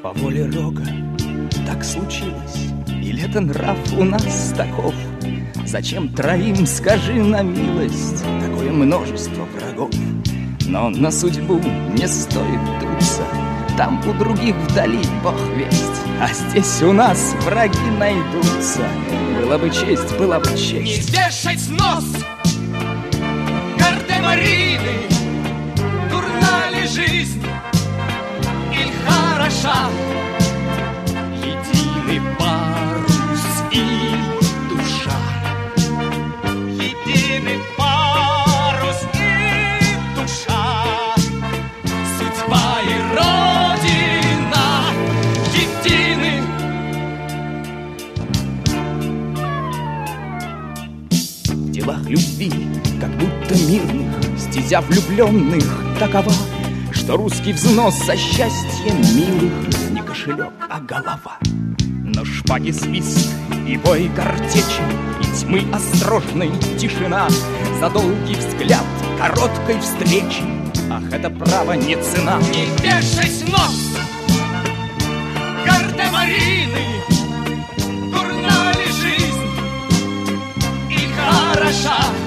По воле Рога так случилось, или это нрав у нас таков? Зачем троим, скажи на милость, такое множество врагов? Но на судьбу не стоит дуться, там у других вдали бог весть, а здесь у нас враги найдутся. Была бы честь, была бы честь. Не вешать нос Гардемарины, дурна ли жизнь или хороша? Единый парус и душа, единый парус и душа, судьба и родина едины. В делах любви, как будто мирных, стезя влюбленных такова, что русский взнос за счастье милых не кошелек, а голова. Но шпаги свист и бой картечи, и тьмы осторожной тишина, за долгий взгляд короткой встречи, ах, это право не цена. Не вешать нос Гардемарины, дурна ли жизнь или хороша?